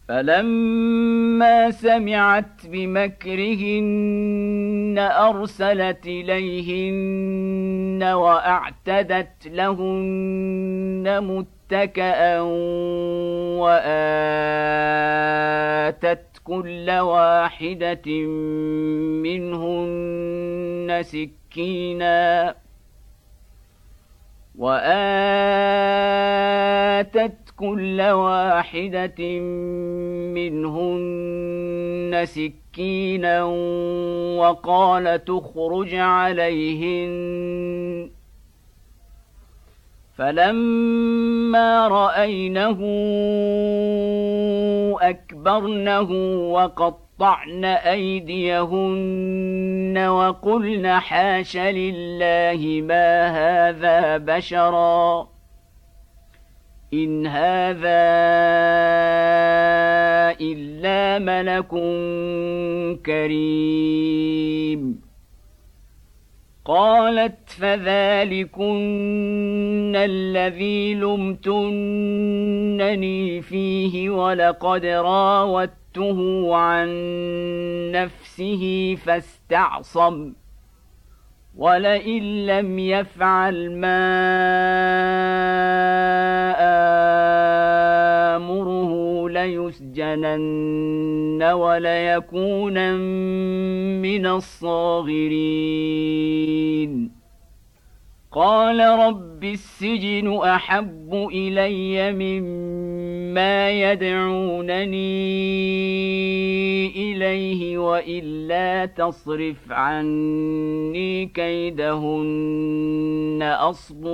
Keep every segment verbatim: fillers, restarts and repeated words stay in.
فلما سمعت بمكرهن أرسلت إليهن وأعتدت لهن متكئا وآتت كل واحدة منهن سكينا وآتت كل واحدة منهن سكينا وقال تخرج عليهن فلما رأينه أكبرنه وقطعن أيديهن وقلن حاش لله ما هذا بشرا إن هذا إلا ملك كريم. قالت فذلكن الذي لمتنني فيه ولقد راودته عن نفسه فاستعصم ولئن لم يفعل ما آمره ليسجنن وليكونن من الصاغرين. قال رب السجن أحب إلي مما يدعونني إليه وإلا تصرف عني كيدهن أصب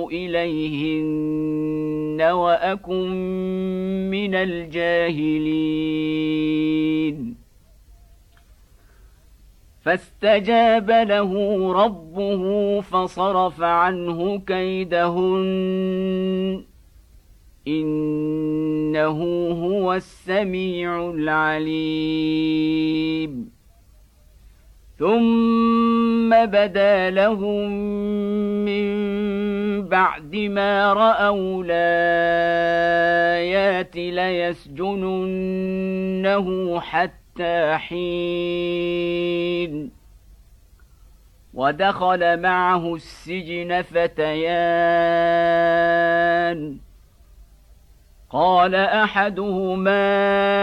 إليهن وأكن من الجاهلين. فاستجاب له ربه فصرف عنه كيدهن إنه هو السميع العليم. ثم بدا لهم من بعد ما رأوا الآيات ليسجننه حتى حين. ودخل معه السجن فتيان قال أحدهما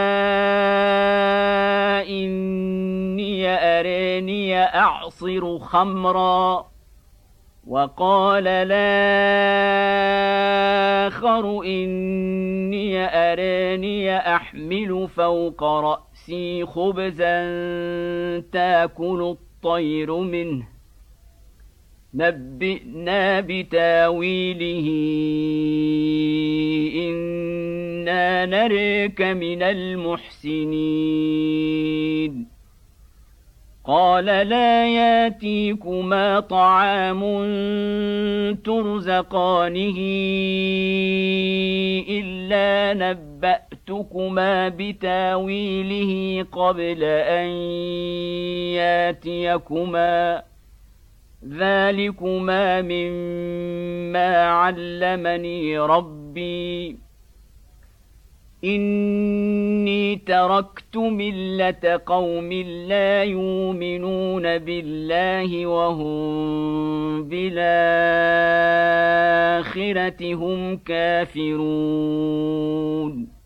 إني أراني أعصر خمرا وقال الآخر إني أراني أحمل فوق رأسي خبزا تأكل الطير منه نبئنا بتاويله إنا نريك من المحسنين. قال لا ياتيكما طعام ترزقانه إلا نبأتكما بتاويله قبل أن ياتيكما ذلكما مما علمني ربي إني تركت ملة قوم لا يؤمنون بالله وهم بالآخرة هم كافرون.